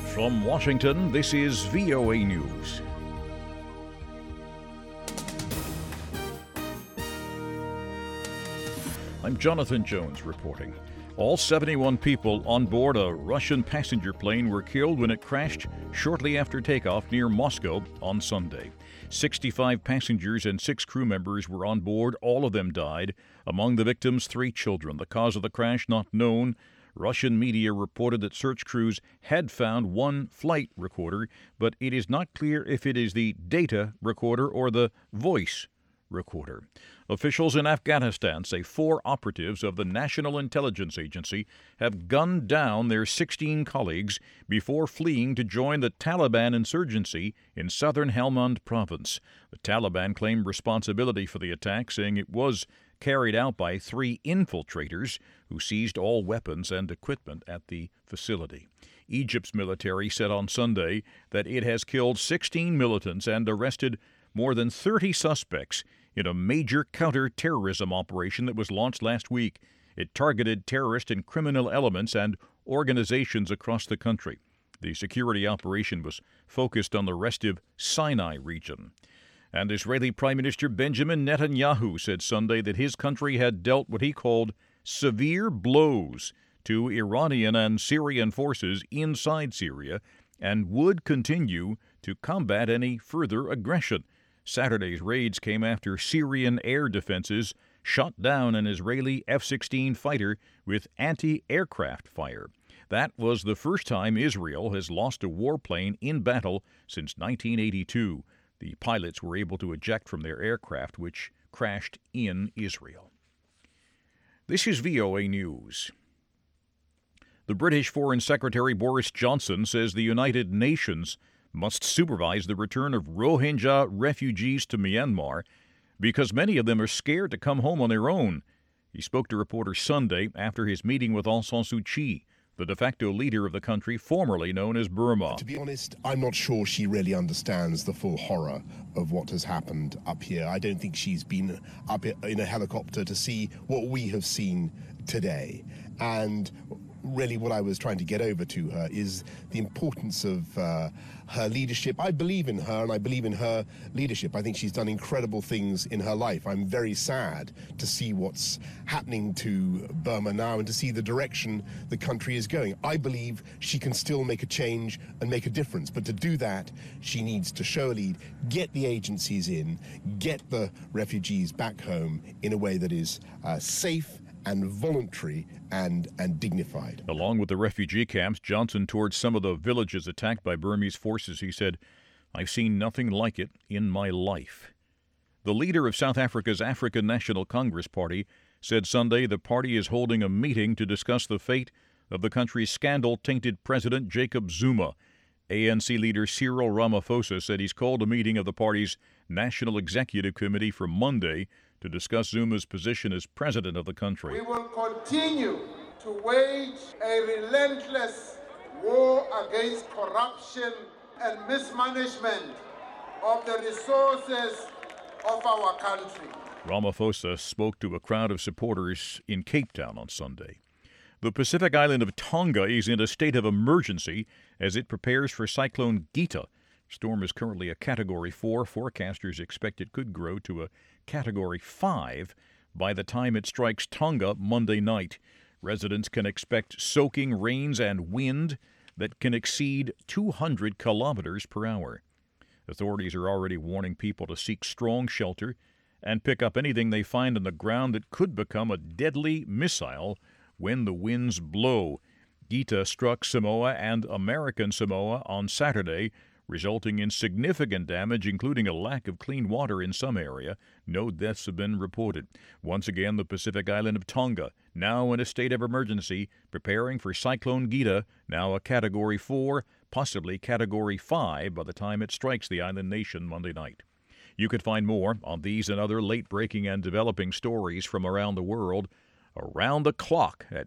From Washington, this is VOA News. I'm Jonathan Jones reporting. All 71 people on board a Russian passenger plane were killed when it crashed shortly after takeoff near Moscow on Sunday. 65 passengers and 6 crew members were on board. All of them died. Among the victims, 3 children. The cause of the crash not known. Russian media reported that search crews had found one flight recorder, but it is not clear if it is the data recorder or the voice recorder. Officials in Afghanistan say 4 operatives of the National Intelligence Agency have gunned down their 16 colleagues before fleeing to join the Taliban insurgency in southern Helmand province. The Taliban claimed responsibility for the attack, saying it was carried out by 3 infiltrators who seized all weapons and equipment at the facility. Egypt's military said on Sunday that it has killed 16 militants and arrested more than 30 suspects in a major counter-terrorism operation that was launched last week. It targeted terrorist and criminal elements and organizations across the country. The security operation was focused on the restive Sinai region. And Israeli Prime Minister Benjamin Netanyahu said Sunday that his country had dealt what he called severe blows to Iranian and Syrian forces inside Syria and would continue to combat any further aggression. Saturday's raids came after Syrian air defenses shot down an Israeli F-16 fighter with anti-aircraft fire. That was the first time Israel has lost a warplane in battle since 1982. The pilots were able to eject from their aircraft, which crashed in Israel. This is VOA News. The British Foreign Secretary Boris Johnson says the United Nations must supervise the return of Rohingya refugees to Myanmar because many of them are scared to come home on their own. He spoke to reporters Sunday after his meeting with Aung San Suu Kyi, the de facto leader of the country formerly known as Burma. To be honest, I'm not sure she really understands the full horror of what has happened up here. I don't think she's been up in a helicopter to see what we have seen today. And really what I was trying to get over to her is the importance of her leadership. I believe in her and I believe in her leadership. I think she's done incredible things in her life. I'm very sad to see what's happening to Burma now and to see the direction the country is going. I believe she can still make a change and make a difference, but to do that, she needs to show a lead, get the agencies in, get the refugees back home in a way that is safe and voluntary and dignified. Along with the refugee camps, Johnson toured some of the villages attacked by Burmese forces. He said, "I've seen nothing like it in my life." The leader of South Africa's African National Congress Party said Sunday the party is holding a meeting to discuss the fate of the country's scandal-tainted president, Jacob Zuma. ANC leader Cyril Ramaphosa said he's called a meeting of the party's National Executive Committee for Monday to discuss Zuma's position as president of the country. We will continue to wage a relentless war against corruption and mismanagement of the resources of our country. Ramaphosa spoke to a crowd of supporters in Cape Town on Sunday. The Pacific island of Tonga is in a state of emergency as it prepares for Cyclone Gita. Storm is currently a Category 4. Forecasters expect it could grow to a Category 5 by the time it strikes Tonga Monday night. Residents can expect soaking rains and wind that can exceed 200 kilometers per hour. Authorities are already warning people to seek strong shelter and pick up anything they find on the ground that could become a deadly missile when the winds blow. Gita struck Samoa and American Samoa on Saturday, resulting in significant damage, including a lack of clean water in some area. No deaths have been reported. Once again, the Pacific island of Tonga, now in a state of emergency, preparing for Cyclone Gita, now a Category 4, possibly Category 5 by the time it strikes the island nation Monday night. You could find more on these and other late-breaking and developing stories from around the world around the clock at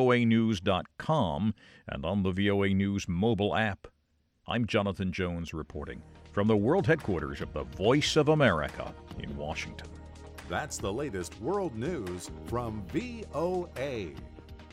voanews.com and on the VOA News mobile app. I'm Jonathan Jones reporting from the world headquarters of the Voice of America in Washington. That's the latest world news from VOA.